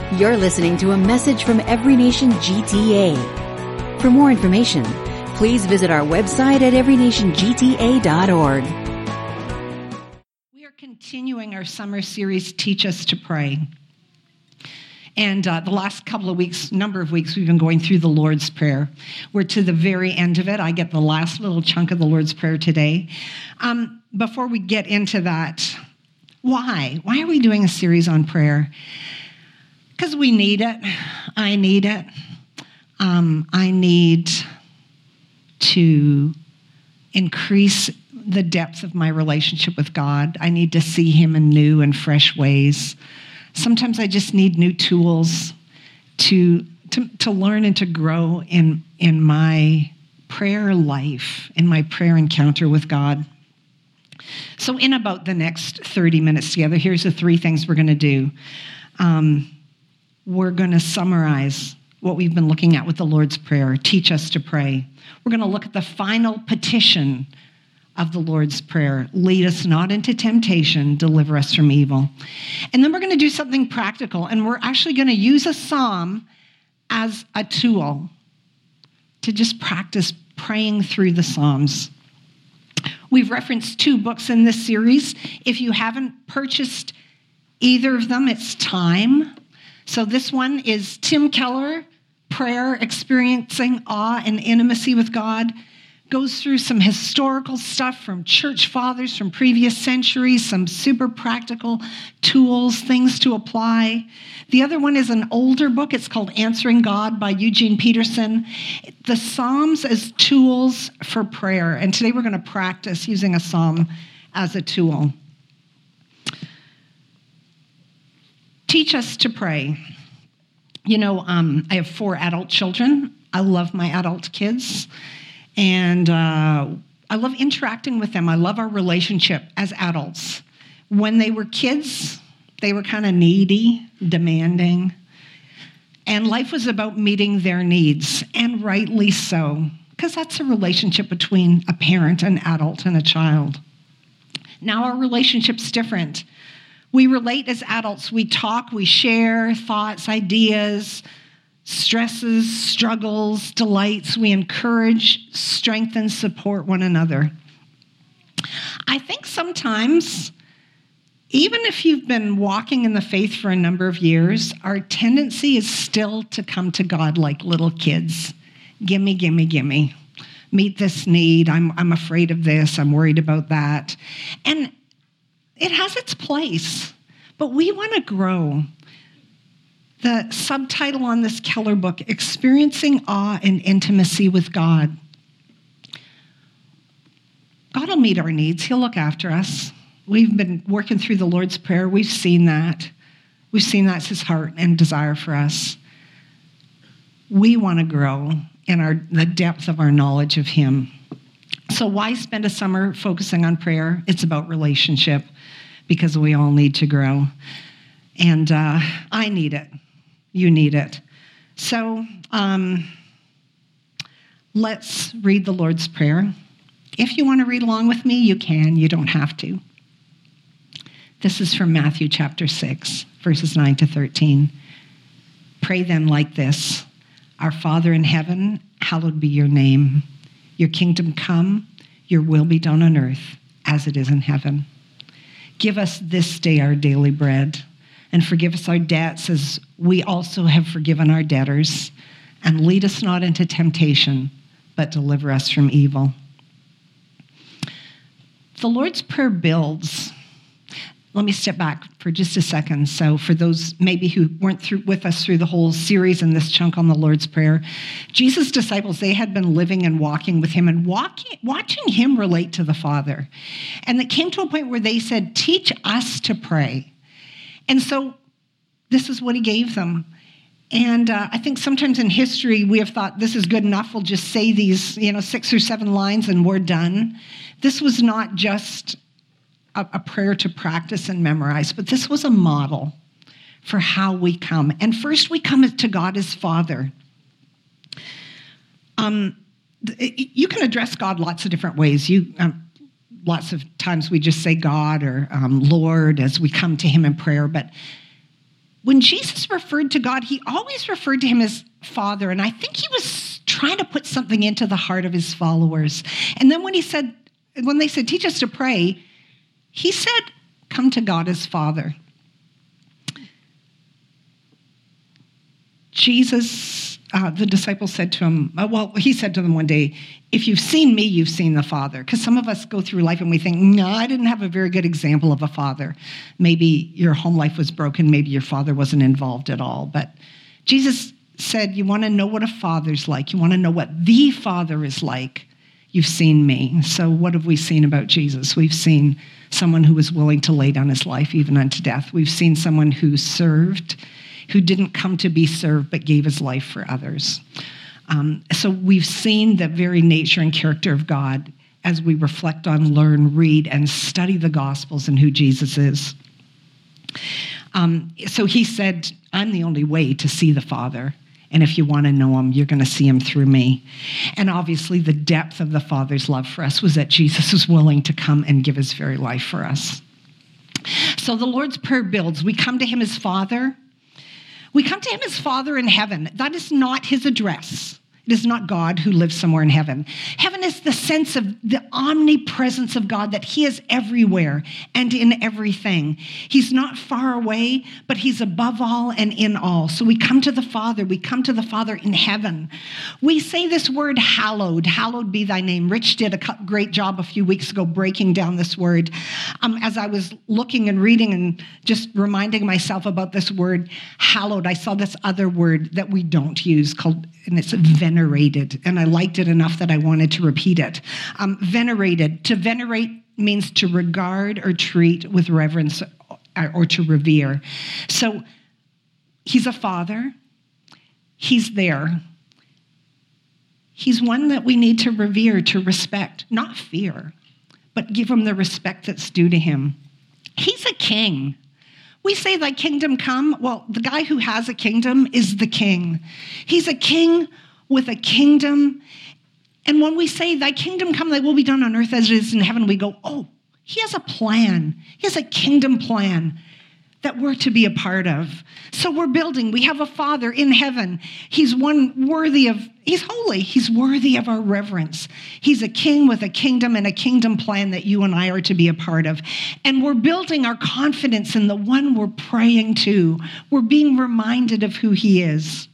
You're listening to a message from Every Nation GTA. For more information, please visit our website at everynationgta.org. We are continuing our summer series, Teach Us to Pray. And the last number of weeks, we've been going through the Lord's Prayer. We're to the very end of it. I get the last little chunk of the Lord's Prayer today. Before we get into that, why? Why are we doing a series on prayer? Because we need it. I need it. I need to increase the depth of my relationship with God. I need to see Him in new and fresh ways. Sometimes I just need new tools to learn and to grow in my prayer life, in my prayer encounter with God. So in about the next 30 minutes together, here's the three things we're going to do. We're going to summarize what we've been looking at with the Lord's Prayer, Teach Us to Pray. We're going to look at the final petition of the Lord's Prayer, lead us not into temptation, deliver us from evil. And then we're going to do something practical, and we're actually going to use a psalm as a tool to just practice praying through the Psalms. We've referenced two books in this series. If you haven't purchased either of them, it's time. So this one is Tim Keller, Prayer, Experiencing Awe and Intimacy with God. Goes through some historical stuff from church fathers from previous centuries, some super practical tools, things to apply. The other one is an older book. It's called Answering God by Eugene Peterson. The Psalms as tools for prayer. And today we're going to practice using a psalm as a tool. Teach us to pray. You know, I have 4 adult children. I love my adult kids. And I love interacting with them. I love our relationship as adults. When they were kids, they were kind of needy, demanding. And life was about meeting their needs, and rightly so, because that's a relationship between a parent, an adult, and a child. Now our relationship's different. We relate as adults. We talk, we share thoughts, ideas, stresses, struggles, delights. We encourage, strengthen, support one another. I think sometimes, even if you've been walking in the faith for a number of years, our tendency is still to come to God like little kids. Gimme, gimme, gimme. Meet this need. I'm afraid of this. I'm worried about that. And it has its place, but we want to grow. The subtitle on this Keller book, Experiencing Awe and Intimacy with God. God will meet our needs. He'll look after us. We've been working through the Lord's Prayer. We've seen that. We've seen that's His heart and desire for us. We want to grow in the depth of our knowledge of Him. So why spend a summer focusing on prayer? It's about relationship, because we all need to grow. And I need it. You need it. So let's read the Lord's Prayer. If you want to read along with me, you can. You don't have to. This is from Matthew chapter 6, verses 9 to 13. Pray then like this. Our Father in heaven, hallowed be your name. Your kingdom come, your will be done on earth as it is in heaven. Give us this day our daily bread, and forgive us our debts as we also have forgiven our debtors. And lead us not into temptation, but deliver us from evil. The Lord's Prayer builds. Let me step back for just a second. So for those maybe who weren't with us through the whole series and this chunk on the Lord's Prayer, Jesus' disciples, they had been living and walking with Him and watching Him relate to the Father. And it came to a point where they said, teach us to pray. And so this is what He gave them. And I think sometimes in history, we have thought this is good enough. We'll just say these, 6 or 7 lines and we're done. This was not just a prayer to practice and memorize, but this was a model for how we come. And first we come to God as Father. You can address God lots of different ways. Lots of times we just say God or Lord as we come to Him in prayer, but when Jesus referred to God, he always referred to him as Father. And I think he was trying to put something into the heart of his followers. And then when they said, teach us to pray, he said, come to God as Father. Jesus, the disciples said to him, he said to them one day, if you've seen me, you've seen the Father. Because some of us go through life and we think, no, I didn't have a very good example of a father. Maybe your home life was broken. Maybe your father wasn't involved at all. But Jesus said, you want to know what a father's like. You want to know what the Father is like. You've seen me. So what have we seen about Jesus? We've seen someone who was willing to lay down his life even unto death. We've seen someone who served, who didn't come to be served, but gave his life for others. So we've seen the very nature and character of God as we reflect on, learn, read, and study the Gospels and who Jesus is. So he said, I'm the only way to see the Father. And if you want to know him, you're going to see him through me. And obviously the depth of the Father's love for us was that Jesus was willing to come and give his very life for us. So the Lord's Prayer builds. We come to him as Father. We come to him as Father in heaven. That is not his address. It is not God who lives somewhere in heaven. Heaven is the sense of the omnipresence of God, that he is everywhere and in everything. He's not far away, but he's above all and in all. So we come to the Father. We come to the Father in heaven. We say this word, hallowed. Hallowed be thy name. Rich did a great job a few weeks ago breaking down this word. As I was looking and reading and just reminding myself about this word, hallowed, I saw this other word that we don't use and it's venerated. And I liked it enough that I wanted to repeat it. Venerated. To venerate means to regard or treat with reverence or to revere. So he's a father. He's there. He's one that we need to revere, to respect, not fear, but give him the respect that's due to him. He's a king. We say thy kingdom come. Well, the guy who has a kingdom is the king. He's a king with a kingdom. And when we say thy kingdom come, thy will be done on earth as it is in heaven, we go, oh, he has a plan. He has a kingdom plan that we're to be a part of. So we're building. We have a Father in heaven. He's he's holy. He's worthy of our reverence. He's a king with a kingdom and a kingdom plan that you and I are to be a part of. And we're building our confidence in the one we're praying to. We're being reminded of who he is.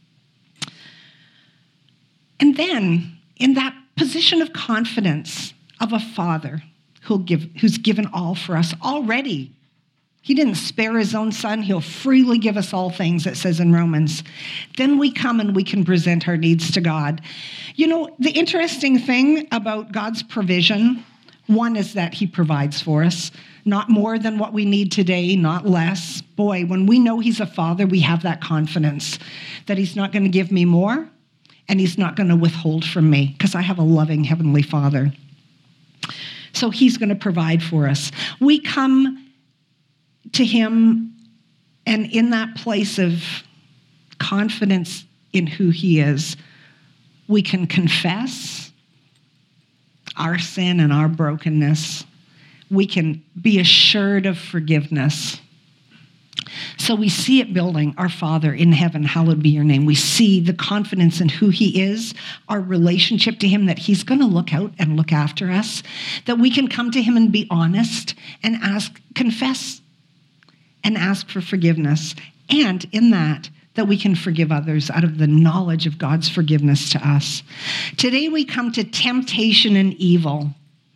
And then in that position of confidence of a Father who's given all for us already. He didn't spare his own son. He'll freely give us all things, it says in Romans. Then we come and we can present our needs to God. You know, the interesting thing about God's provision, one is that he provides for us, not more than what we need today, not less. Boy, when we know he's a father, we have that confidence that he's not going to give me more and he's not going to withhold from me because I have a loving heavenly Father. So he's going to provide for us. We come to him, and in that place of confidence in who he is, we can confess our sin and our brokenness. We can be assured of forgiveness. So we see it building, our Father in heaven, hallowed be your name. We see the confidence in who he is, our relationship to him, that he's going to look out and look after us, that we can come to him and be honest and confess and ask for forgiveness. And in that we can forgive others out of the knowledge of God's forgiveness to us. Today we come to temptation and evil.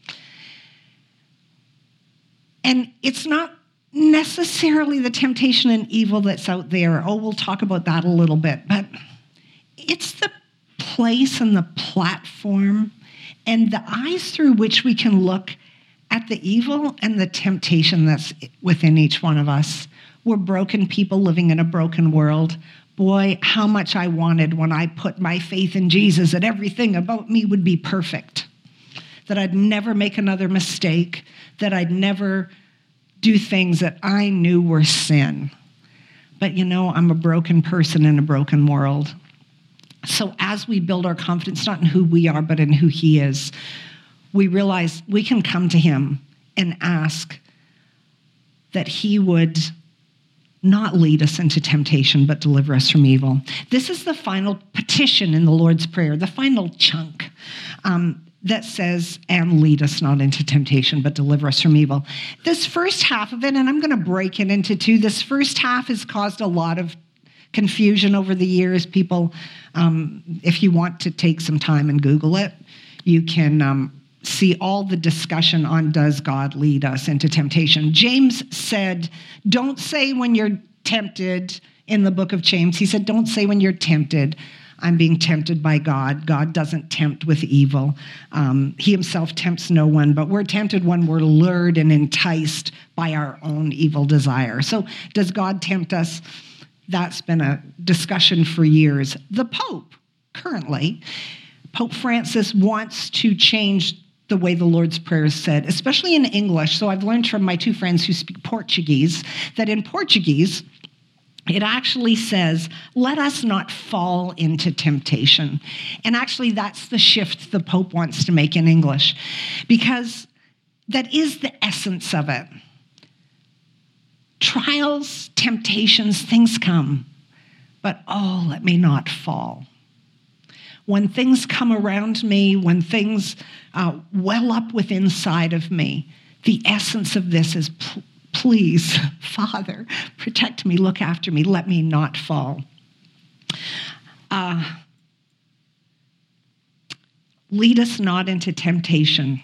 And it's not necessarily the temptation and evil that's out there. Oh, we'll talk about that a little bit. But it's the place and the platform and the eyes through which we can look at the evil and the temptation that's within each one of us. We're broken people living in a broken world. Boy, how much I wanted when I put my faith in Jesus that everything about me would be perfect, that I'd never make another mistake, that I'd never do things that I knew were sin. But you know, I'm a broken person in a broken world. So as we build our confidence, not in who we are, but in who he is, we realize we can come to him and ask that he would not lead us into temptation, but deliver us from evil. This is the final petition in the Lord's Prayer, the final chunk that says, and lead us not into temptation, but deliver us from evil. This first half of it, and I'm going to break it into two, this first half has caused a lot of confusion over the years. People, if you want to take some time and Google it, you can see all the discussion on does God lead us into temptation. James said, don't say when you're tempted in the book of James. He said, don't say when you're tempted, I'm being tempted by God. God doesn't tempt with evil. He himself tempts no one, but we're tempted when we're lured and enticed by our own evil desire. So does God tempt us? That's been a discussion for years. The Pope, currently, Pope Francis wants to change the way the Lord's Prayer is said, especially in English. So I've learned from my two friends who speak Portuguese that in Portuguese, it actually says, let us not fall into temptation. And actually, that's the shift the Pope wants to make in English, because that is the essence of it. Trials, temptations, things come, but oh, let me not fall. When things come around me, when things well up within inside of me, the essence of this is please, Father, protect me, look after me, let me not fall. Lead us not into temptation.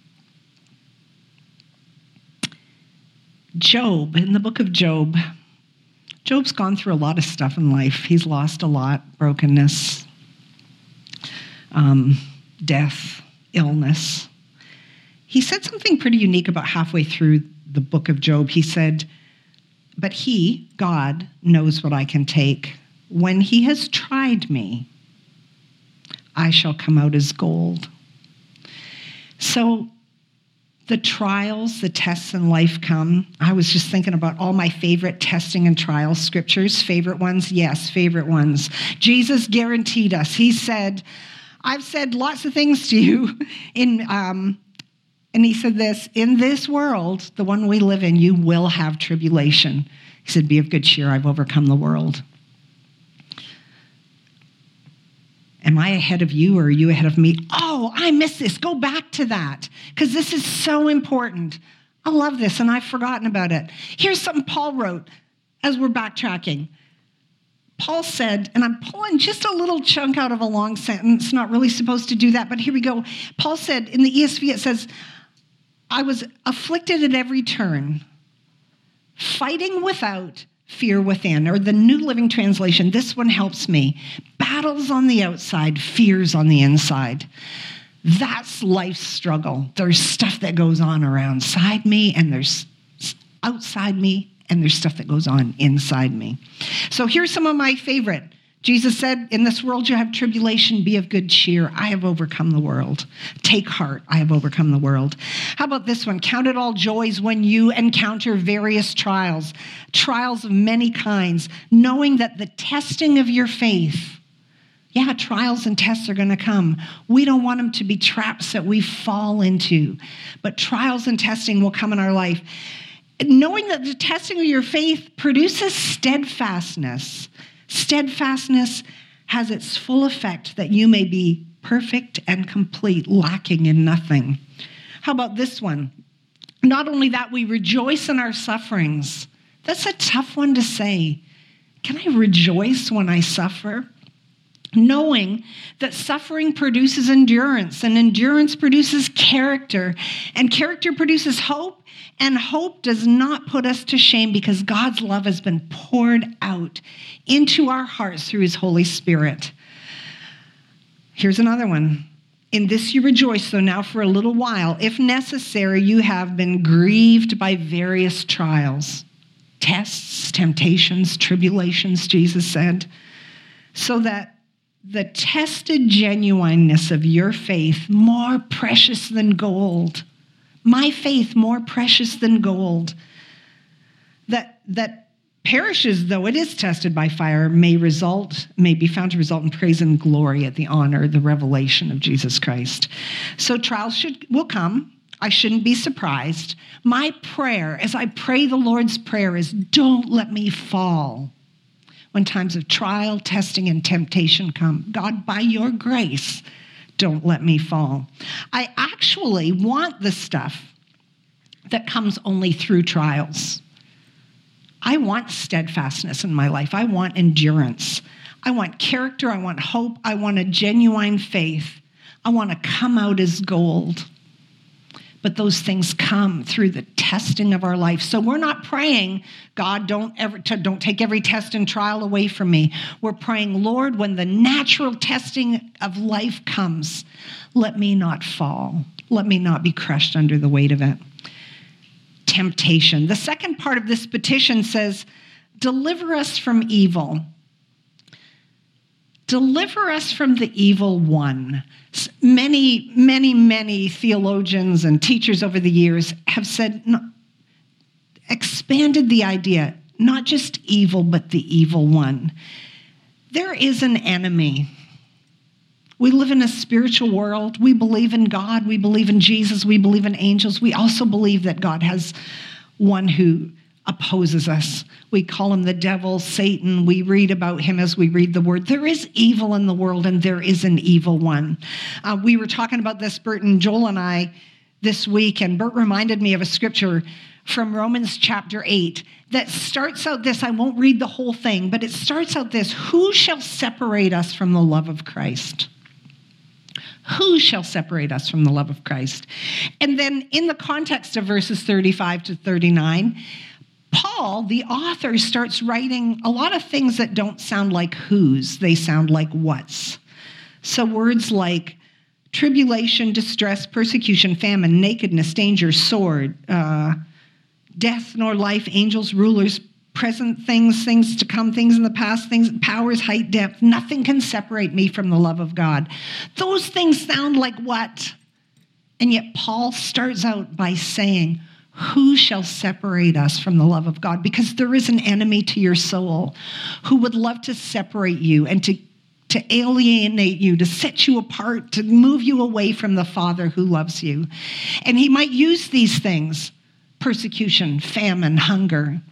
Job, in the book of Job, Job's gone through a lot of stuff in life. He's lost a lot, brokenness, death, illness. He said something pretty unique about halfway through the book of Job. He said, but he, God, knows what I can take. When he has tried me, I shall come out as gold. So the trials, the tests in life come. I was just thinking about all my favorite testing and trial scriptures. Favorite ones? Yes, favorite ones. Jesus guaranteed us. He said, I've said lots of things to you and he said this, in this world, the one we live in, you will have tribulation. He said, be of good cheer, I've overcome the world. Am I ahead of you or are you ahead of me? Oh, I missed this. Go back to that because this is so important. I love this and I've forgotten about it. Here's something Paul wrote as we're backtracking. Paul said, and I'm pulling just a little chunk out of a long sentence, not really supposed to do that, but here we go. Paul said, in the ESV, it says, I was afflicted at every turn, fighting without, fear within. Or the New Living Translation, this one helps me. Battles on the outside, fears on the inside. That's life's struggle. There's stuff that goes on around inside me, and there's outside me, and there's stuff that goes on inside me. So here's some of my favorite. Jesus said, in this world you have tribulation, be of good cheer. I have overcome the world. Take heart, I have overcome the world. How about this one? Count it all joys when you encounter various trials of many kinds, knowing that the testing of your faith, trials and tests are going to come. We don't want them to be traps that we fall into, but trials and testing will come in our life. Knowing that the testing of your faith produces steadfastness. Steadfastness has its full effect that you may be perfect and complete, lacking in nothing. How about this one? Not only that, we rejoice in our sufferings. That's a tough one to say. Can I rejoice when I suffer? Knowing that suffering produces endurance, and endurance produces character, and character produces hope, and hope does not put us to shame because God's love has been poured out into our hearts through his Holy Spirit. Here's another one. In this you rejoice, though now for a little while, if necessary, you have been grieved by various trials, tests, temptations, tribulations, Jesus said, so that the tested genuineness of your faith, more precious than gold, my faith more precious than gold, that perishes though it is tested by fire, may be found to result in praise and glory at the honor, the revelation of Jesus Christ. So trials will come. I shouldn't be surprised. My prayer, as I pray the Lord's Prayer, is don't let me fall when times of trial, testing, and temptation come. God, by your grace, don't let me fall. I actually want the stuff that comes only through trials. I want steadfastness in my life. I want endurance. I want character. I want hope. I want a genuine faith. I want to come out as gold. But those things come through the testing of our life. So we're not praying, God, don't take every test and trial away from me. We're praying, Lord, when the natural testing of life comes, let me not fall. Let me not be crushed under the weight of it. Temptation. The second part of this petition says, deliver us from evil. Deliver us from the evil one. Many theologians and teachers over the years have said, expanded the idea, not just evil, but the evil one. There is an enemy. We live in a spiritual world. We believe in God. We believe in Jesus. We believe in angels. We also believe that God has one who opposes us. We call him the devil, Satan. We read about him as we read the word. There is evil in the world, and there is an evil one. We were talking about this, Bert and Joel and I, this week, and Bert reminded me of a scripture from Romans chapter 8 that starts out this. I won't read the whole thing, but it starts out this: who shall separate us from the love of Christ? Who shall separate us from the love of Christ? And then in the context of verses 35 to 39, Paul, the author, starts writing a lot of things that don't sound like whos, they sound like whats. So words like tribulation, distress, persecution, famine, nakedness, danger, sword, death nor life, angels, rulers, present things, things to come, things in the past, things, powers, height, depth. Nothing can separate me from the love of God. Those things sound like what? And yet Paul starts out by saying, who shall separate us from the love of God? Because there is an enemy to your soul who would love to separate you and to alienate you, to set you apart, to move you away from the Father who loves you. And he might use these things: persecution, famine, hunger,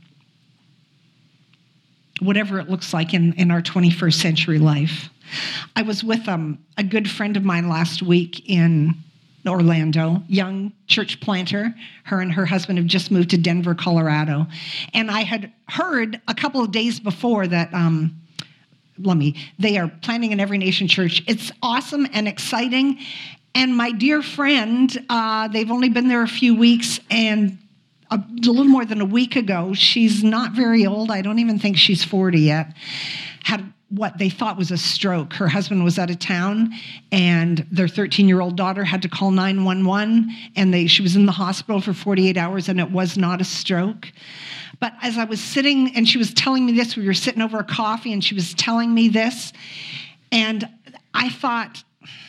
whatever it looks like in our 21st century life. I was with a good friend of mine last week in Orlando, young church planter. Her and her husband have just moved to Denver, Colorado. And I had heard a couple of days before that they are planning an Every Nation church. It's awesome and exciting. And my dear friend, they've only been there a few weeks, and a little more than a week ago, she's not very old. I don't even think she's 40 yet. Had what they thought was a stroke. Her husband was out of town, and their 13-year-old daughter had to call 911, and she was in the hospital for 48 hours, and it was not a stroke. But as I was sitting, and she was telling me this, we were sitting over a coffee, and she was telling me this, and I thought,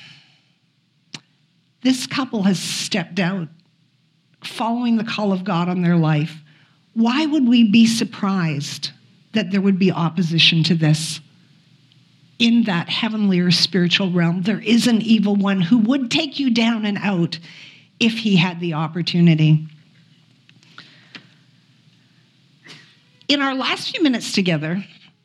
this couple has stepped out, following the call of God on their life. Why would we be surprised that there would be opposition to this? In that heavenly or spiritual realm, there is an evil one who would take you down and out if he had the opportunity. In our last few minutes together,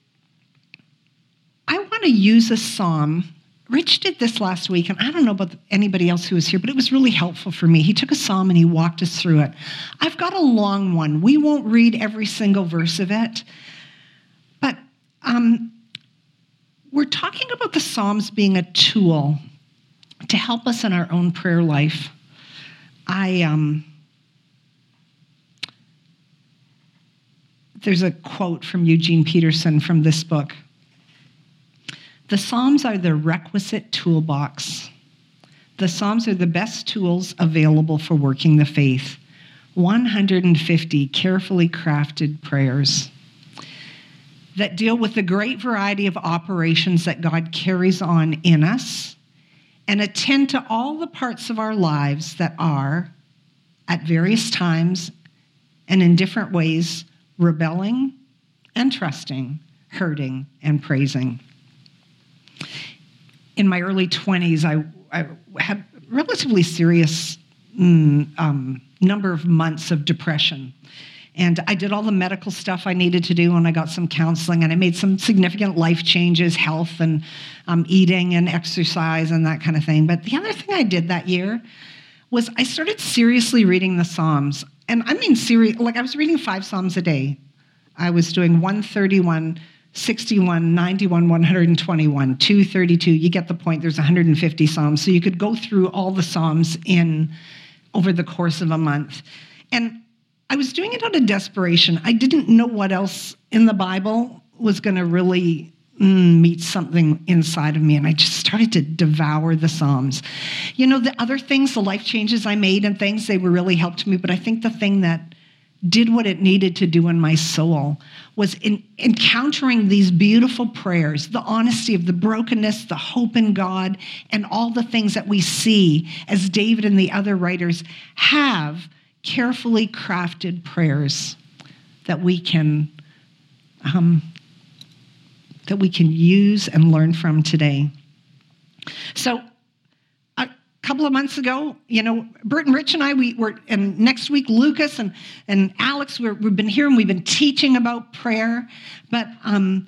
I want to use a psalm. Rich did this last week, and I don't know about anybody else who was here, but it was really helpful for me. He took a psalm and he walked us through it. I've got a long one. We won't read every single verse of it, but we're talking about the Psalms being a tool to help us in our own prayer life. There's a quote from Eugene Peterson from this book. The Psalms are the requisite toolbox. The Psalms are the best tools available for working the faith. 150 carefully crafted prayers that deal with the great variety of operations that God carries on in us and attend to all the parts of our lives that are, at various times and in different ways, rebelling and trusting, hurting and praising. In my early 20s, I had relatively serious number of months of depression. And I did all the medical stuff I needed to do, and I got some counseling, and I made some significant life changes, health and eating and exercise and that kind of thing. But the other thing I did that year was I started seriously reading the Psalms. And I mean serious, like I was reading 5 Psalms a day. I was doing 131, 61, 91, 121, 232. You get the point. There's 150 Psalms. So you could go through all the Psalms over the course of a month. And I was doing it out of desperation. I didn't know what else in the Bible was going to really meet something inside of me, and I just started to devour the Psalms. You know, the other things, the life changes I made and things, they were really helped me, but I think the thing that did what it needed to do in my soul was encountering these beautiful prayers, the honesty of the brokenness, the hope in God, and all the things that we see as David and the other writers have carefully crafted prayers that we can use and learn from today. So a couple of months ago, you know, Bert and Rich and I, and next week Lucas and Alex, we've been here and we've been teaching about prayer. But I'm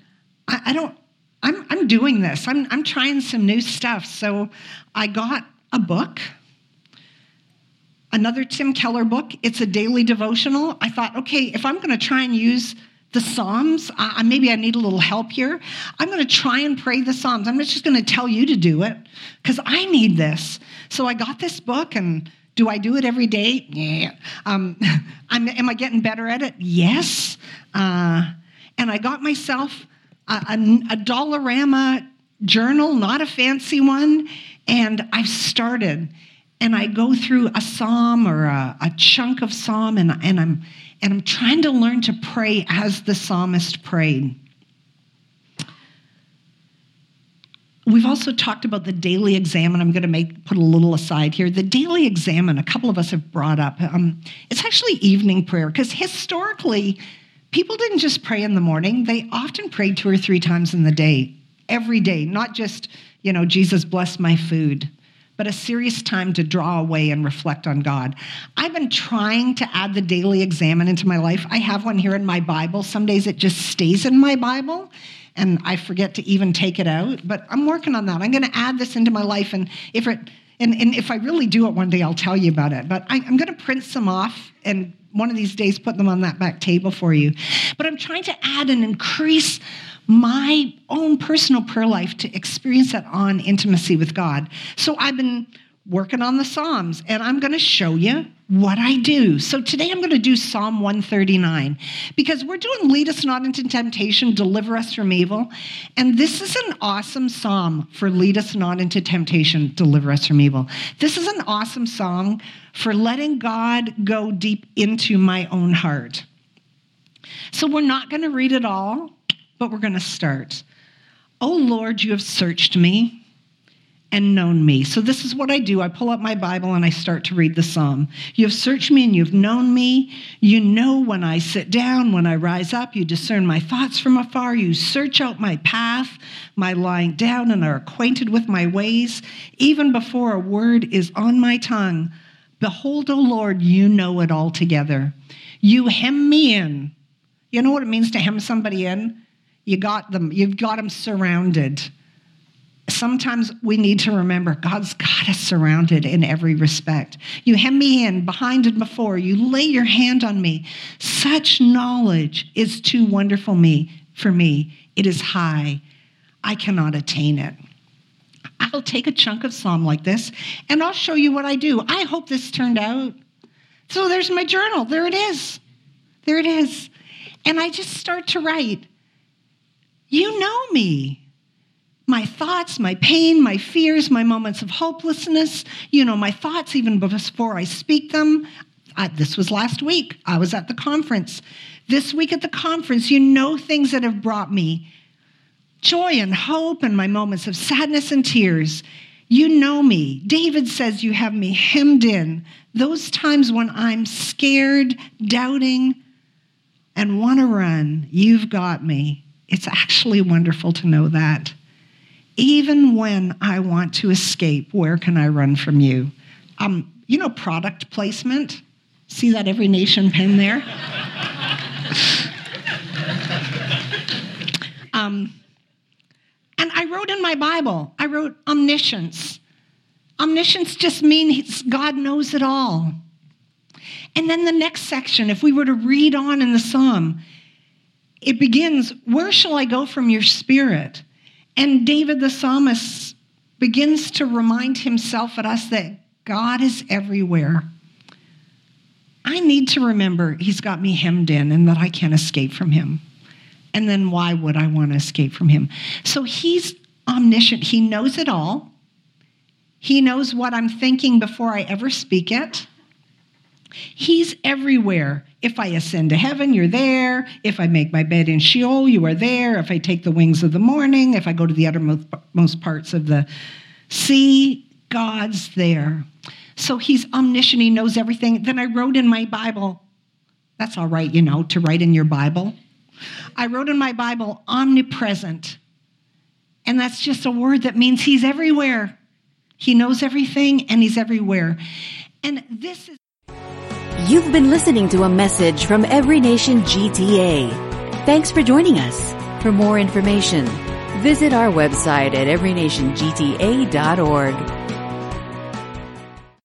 doing this. I'm trying some new stuff. So I got a book. Another Tim Keller book. It's a daily devotional. I thought, okay, if I'm going to try and use the Psalms, maybe I need a little help here. I'm going to try and pray the Psalms. I'm not just going to tell you to do it because I need this. So I got this book, and do I do it every day? Yeah. Am I getting better at it? Yes. And I got myself a Dollarama journal, not a fancy one, and I've started. And I go through a psalm or a chunk of psalm, and I'm trying to learn to pray as the psalmist prayed. We've also talked about the daily examine. I'm going to put a little aside here. The daily examine, a couple of us have brought up. It's actually evening prayer, because historically, people didn't just pray in the morning. They often prayed 2 or 3 times in the day, every day, not just, you know, Jesus bless my food, but a serious time to draw away and reflect on God. I've been trying to add the daily examine into my life. I have one here in my Bible. Some days it just stays in my Bible, and I forget to even take it out. But I'm working on that. I'm going to add this into my life, and if I really do it one day, I'll tell you about it. But I'm going to print some off, and one of these days put them on that back table for you. But I'm trying to add and increase my own personal prayer life to experience that on intimacy with God. So I've been working on the Psalms, and I'm going to show you what I do. So today I'm going to do Psalm 139, because we're doing Lead Us Not Into Temptation, Deliver Us From Evil. And this is an awesome psalm for Lead Us Not Into Temptation, Deliver Us From Evil. This is an awesome song for letting God go deep into my own heart. So we're not going to read it all, but we're going to start. Oh Lord, you have searched me and known me. So this is what I do. I pull up my Bible and I start to read the psalm. You have searched me and you've known me. You know when I sit down, when I rise up. You discern my thoughts from afar. You search out my path, my lying down, and are acquainted with my ways. Even before a word is on my tongue, behold, O Lord, you know it altogether. You hem me in. You know what it means to hem somebody in? You've got them surrounded. Sometimes we need to remember God's got us surrounded in every respect. You hem me in, behind and before. You lay your hand on me. Such knowledge is too wonderful for me. It is high. I cannot attain it. I'll take a chunk of psalm like this, and I'll show you what I do. I hope this turned out. So there's my journal. There it is. There it is. And I just start to write. You know me. My thoughts, my pain, my fears, my moments of hopelessness. You know my thoughts even before I speak them. This was last week. I was at the conference. This week at the conference, you know things that have brought me joy and hope and my moments of sadness and tears. You know me. David says you have me hemmed in. Those times when I'm scared, doubting, and want to run, you've got me. It's actually wonderful to know that. Even when I want to escape, where can I run from you? product placement. See that Every Nation pen there? And I wrote in my Bible, I wrote omniscience. Omniscience just means God knows it all. And then the next section, if we were to read on in the Psalm, it begins, where shall I go from your spirit? And David the psalmist begins to remind himself and us that God is everywhere. I need to remember he's got me hemmed in and that I can't escape from him. And then why would I want to escape from him? So he's omniscient. He knows it all. He knows what I'm thinking before I ever speak it. He's everywhere. If I ascend to heaven, you're there. If I make my bed in Sheol, you are there. If I take the wings of the morning, if I go to the uttermost parts of the sea, God's there. So he's omniscient. He knows everything. Then I wrote in my Bible, that's all right, to write in your Bible. I wrote in my Bible, omnipresent. And that's just a word that means he's everywhere. He knows everything and he's everywhere. And this is... You've been listening to a message from Every Nation GTA. Thanks for joining us. For more information, visit our website at everynationgta.org.